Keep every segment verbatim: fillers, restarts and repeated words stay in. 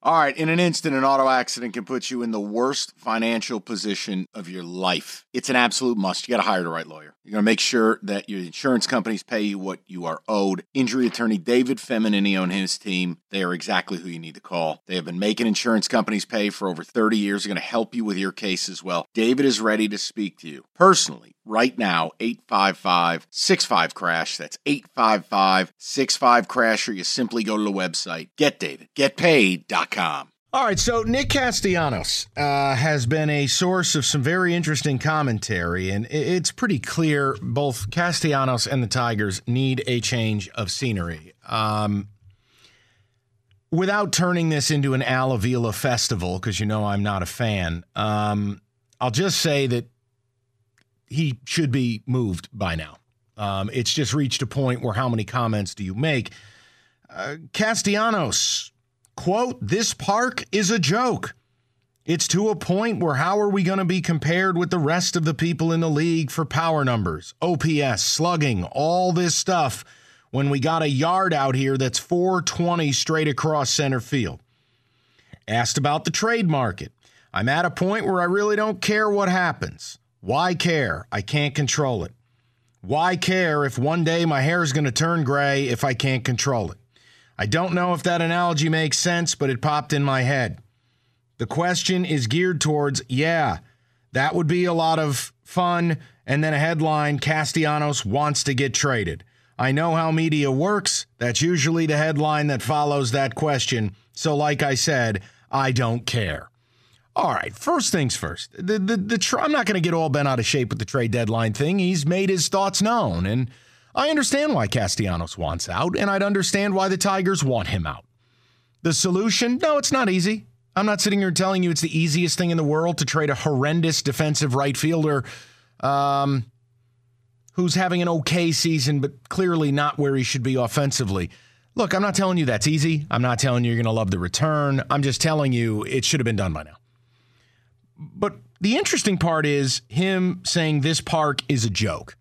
All right, in an instant, an auto accident can put you in the worst financial position of your life. It's an absolute must. You got to hire the right lawyer. You're going to make sure that your insurance companies pay you what you are owed. Injury attorney David Feminini and his team, they are exactly who you need to call. They have been making insurance companies pay for over thirty years. They're going to help you with your case as well. David is ready to speak to you personally right now. eight five five, six five, crash. That's eight five five, six five, crash, or you simply go to the website get david get paid dot com. All right, so Nick Castellanos uh, has been a source of some very interesting commentary, and it's pretty clear both Castellanos and the Tigers need a change of scenery. Um, without turning this into an Al Avila festival, because you know I'm not a fan, um, I'll just say that he should be moved by now. Um, it's just reached a point where how many comments do you make? Uh, Castellanos, quote, "This park is a joke. It's to a point where how are we going to be compared with the rest of the people in the league for power numbers, O P S, slugging, all this stuff when we got a yard out here that's four twenty straight across center field." Asked about the trade market. "I'm at a point where I really don't care what happens. Why care? I can't control it. Why care if one day my hair is going to turn gray if I can't control it? I don't know if that analogy makes sense, but it popped in my head. The question is geared towards, yeah, that would be a lot of fun, and then a headline, Castellanos wants to get traded. I know how media works. That's usually the headline that follows that question. So like I said, I don't care." All right, first things first. The, the, the tr- I'm not going to get all bent out of shape with the trade deadline thing. He's made his thoughts known, and I understand why Castellanos wants out, and I'd understand why the Tigers want him out. The solution? No, it's not easy. I'm not sitting here telling you it's the easiest thing in the world to trade a horrendous defensive right fielder um, who's having an okay season, but clearly not where he should be offensively. Look, I'm not telling you that's easy. I'm not telling you you're going to love the return. I'm just telling you it should have been done by now. But the interesting part is him saying this park is a joke.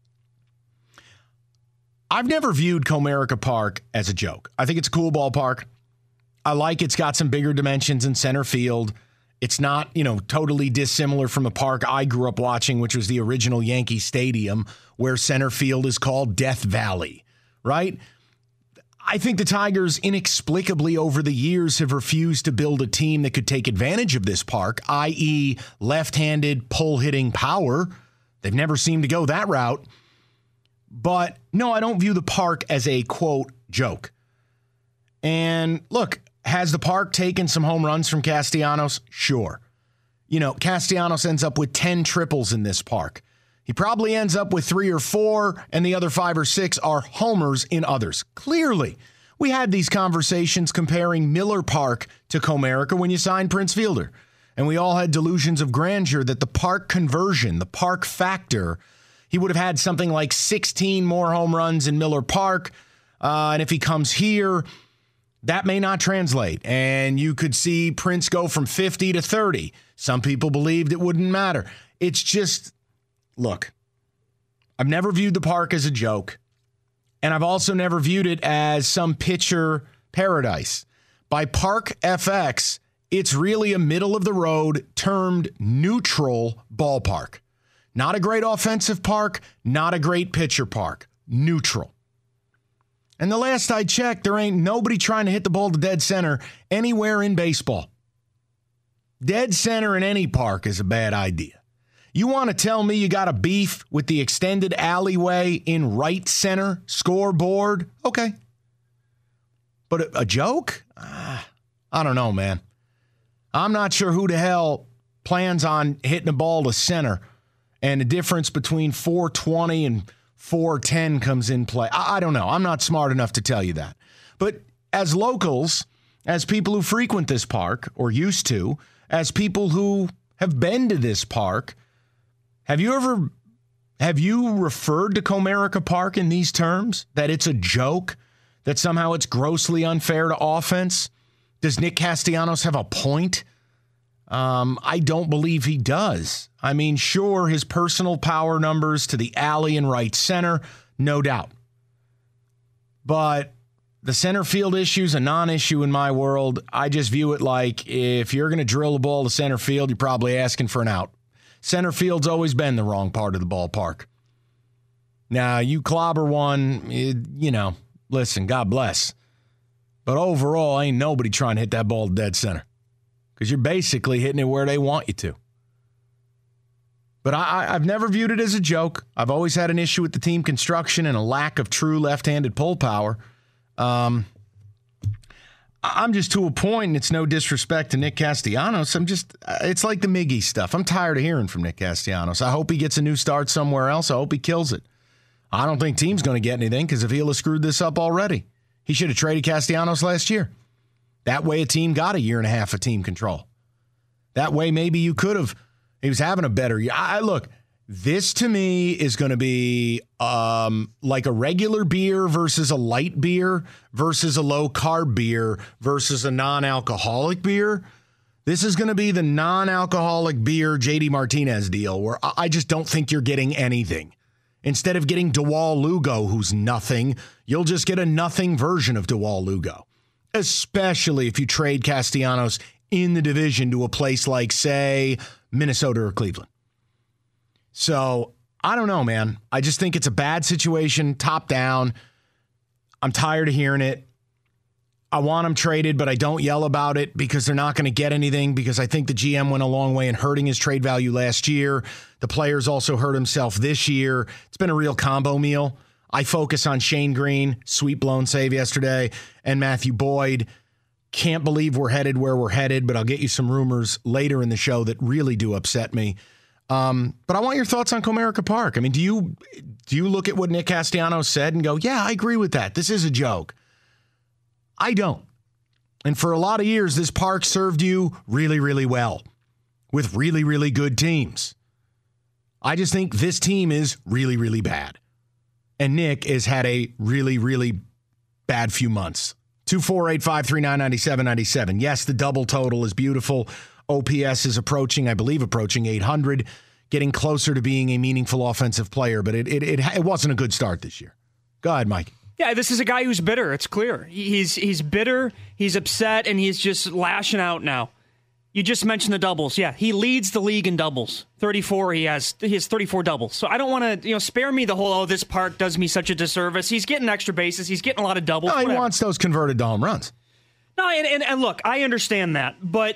I've never viewed Comerica Park as a joke. I think it's a cool ballpark. I like it's got some bigger dimensions in center field. It's not, you know, totally dissimilar from the park I grew up watching, which was the original Yankee Stadium, where center field is called Death Valley, right? I think the Tigers inexplicably over the years have refused to build a team that could take advantage of this park, that is left-handed pull-hitting power. They've never seemed to go that route. But no, I don't view the park as a, quote, joke. And look, has the park taken some home runs from Castellanos? Sure. You know, Castellanos ends up with ten triples in this park. He probably ends up with three or four, and the other five or six are homers in others. Clearly, we had these conversations comparing Miller Park to Comerica when you signed Prince Fielder. And we all had delusions of grandeur that the park conversion, the park factor, he would have had something like sixteen more home runs in Miller Park. Uh, and if he comes here, that may not translate. And you could see Prince go from fifty to thirty. Some people believed it wouldn't matter. It's just, look, I've never viewed the park as a joke. And I've also never viewed it as some pitcher paradise. By Park F X, it's really a middle-of-the-road termed neutral ballpark. Not a great offensive park, not a great pitcher park. Neutral. And the last I checked, there ain't nobody trying to hit the ball to dead center anywhere in baseball. Dead center in any park is a bad idea. You want to tell me you got a beef with the extended alleyway in right center scoreboard? Okay. But a, a joke? Uh, I don't know, man. I'm not sure who the hell plans on hitting a ball to center, and the difference between four twenty and four ten comes in play. I, I don't know. I'm not smart enough to tell you that. But as locals, as people who frequent this park, or used to, as people who have been to this park, have you ever, have you referred to Comerica Park in these terms? That it's a joke? That somehow it's grossly unfair to offense? Does Nick Castellanos have a point? Um, I don't believe he does. I mean, sure, his personal power numbers to the alley and right center, no doubt. But The center field issue is a non-issue in my world. I just view it like if you're going to drill the ball to center field, you're probably asking for an out. Center field's always been the wrong part of the ballpark. Now, you clobber one, it, you know, listen, God bless. But overall, ain't nobody trying to hit that ball to dead center because you're basically hitting it where they want you to. But I, I've never viewed it as a joke. I've always had an issue with the team construction and a lack of true left-handed pull power. Um, I'm just to a point, and it's no disrespect to Nick Castellanos. I'm just, it's like the Miggy stuff. I'm tired of hearing from Nick Castellanos. I hope he gets a new start somewhere else. I hope he kills it. I don't think team's going to get anything because if he'll have screwed this up already, he should have traded Castellanos last year. That way a team got a year and a half of team control. That way maybe you could have, he was having a better year. I, look, this to me is going to be um, like a regular beer versus a light beer versus a low-carb beer versus a non-alcoholic beer. This is going to be the non-alcoholic beer J D Martinez deal where I just don't think you're getting anything. Instead of getting Dewal Lugo, who's nothing, you'll just get a nothing version of Dewal Lugo, especially if you trade Castellanos in the division to a place like, say, Minnesota or Cleveland. So, I don't know, man. I just think it's a bad situation, top down. I'm tired of hearing it. I want them traded, but I don't yell about it because they're not going to get anything because I think the G M went a long way in hurting his trade value last year. The players also hurt himself this year. It's been a real combo meal. I focus on Shane Green, sweet blown save yesterday, and Matthew Boyd. Can't believe we're headed where we're headed, but I'll get you some rumors later in the show that really do upset me. Um, but I want your thoughts on Comerica Park. I mean, do you do you look at what Nick Castellanos said and go, yeah, I agree with that. This is a joke. I don't. And for a lot of years, this park served you really, really well with really, really good teams. I just think this team is really, really bad. And Nick has had a really, really bad few months. two four eight, five three nine, nine seven nine seven. Yes, the double total is beautiful. O P S is approaching, I believe, approaching eight hundred, getting closer to being a meaningful offensive player, but it it it, it wasn't a good start this year. Go ahead, Mike. Yeah, this is a guy who's bitter. It's clear. He's he's bitter, he's upset, and he's just lashing out now. You just mentioned the doubles. Yeah, he leads the league in doubles. thirty-four, he has he has thirty-four doubles. So I don't want to, you know, spare me the whole, oh, this park does me such a disservice. He's getting extra bases. He's getting a lot of doubles. No, he whatever. wants those converted to home runs. No, and, and, and look, I understand that, but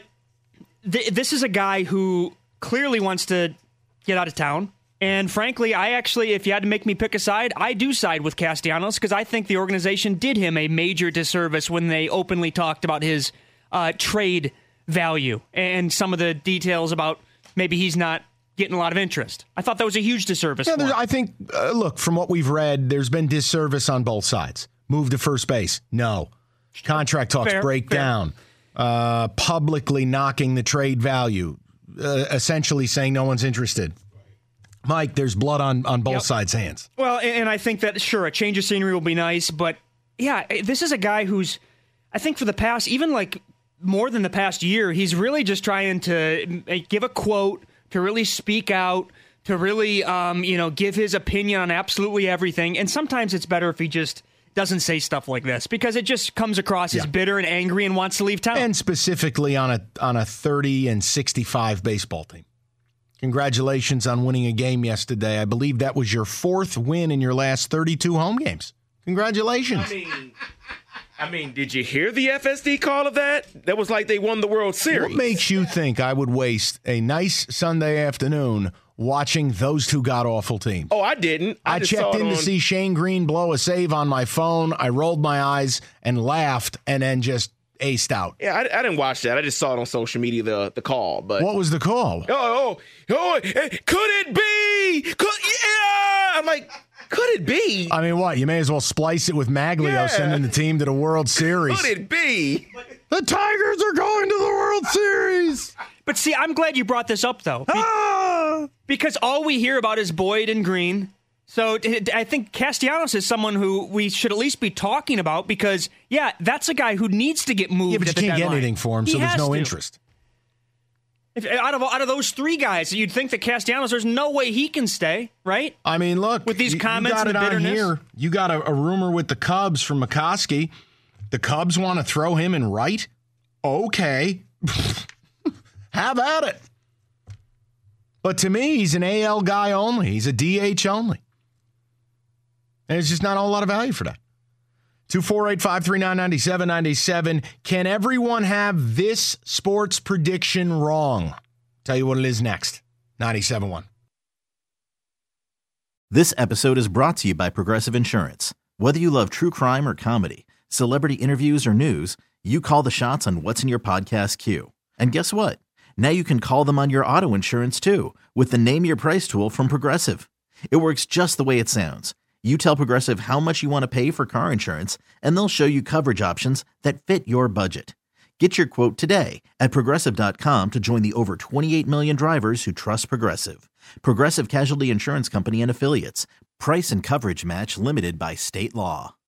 th- this is a guy who clearly wants to get out of town. And frankly, I actually, if you had to make me pick a side, I do side with Castellanos because I think the organization did him a major disservice when they openly talked about his uh, trade value and some of the details about maybe he's not getting a lot of interest. I thought that was a huge disservice. Yeah, for him. I think, uh, look, from what we've read, there's been disservice on both sides. Move to first base. No. Contract talks Fair, break fair. down. Uh, publicly knocking the trade value. Uh, essentially saying no one's interested. Mike, there's blood on, on both Yep. sides' hands. Well, and, and I think that, sure, a change of scenery will be nice, but yeah, this is a guy who's, I think for the past, even like more than the past year, he's really just trying to give a quote, to really speak out, to really, um, you know, give his opinion on absolutely everything. And sometimes it's better if he just doesn't say stuff like this because it just comes across Yeah. as bitter and angry and wants to leave town. And specifically on a on a thirty and sixty-five baseball team. Congratulations on winning a game yesterday. I believe that was your fourth win in your last thirty-two home games. Congratulations. I mean, I mean, did you hear the F S D call of that? That was like they won the World Series. What makes you think I would waste a nice Sunday afternoon watching those two god-awful teams? Oh, I didn't. I, I just checked saw it in to on- see Shane Green blow a save on my phone. I rolled my eyes and laughed and then just aced out. Yeah, I, I didn't watch that. I just saw it on social media, the the call. But What was the call? oh, oh, oh, eh, could it be? Could, yeah. I'm like, could it be? I mean, what? You may as well splice it with Maglio Yeah. sending the team to the World Series. Could it be? The Tigers are going to the World Series. But see, I'm glad you brought this up, though, be- Ah! because all we hear about is Boyd and Green. So t- I think Castellanos is someone who we should at least be talking about because, yeah, that's a guy who needs to get moved. Yeah, but you at the can't get deadline. anything for him, He so there's has no to. interest. If, out of out of those three guys, you'd think that Castellanos, there's no way he can stay, right? I mean, look. With these you, comments you got and it the on bitterness? here. You got a, a rumor with the Cubs from McCoskey The Cubs want to throw him in right? Okay. Have at it. But to me, he's an A L guy only. He's a D H only. And there's just not a whole lot of value for that. two four eight, five three nine, nine seven nine seven. Can everyone have this sports prediction wrong? Tell you what it is next. ninety-seven point one. This episode is brought to you by Progressive Insurance. Whether you love true crime or comedy, celebrity interviews or news, you call the shots on what's in your podcast queue. And guess what? Now you can call them on your auto insurance too with the Name Your Price tool from Progressive. It works just the way it sounds. You tell Progressive how much you want to pay for car insurance, and they'll show you coverage options that fit your budget. Get your quote today at Progressive dot com to join the over twenty-eight million drivers who trust Progressive. Progressive Casualty Insurance Company and Affiliates. Price and coverage match limited by state law.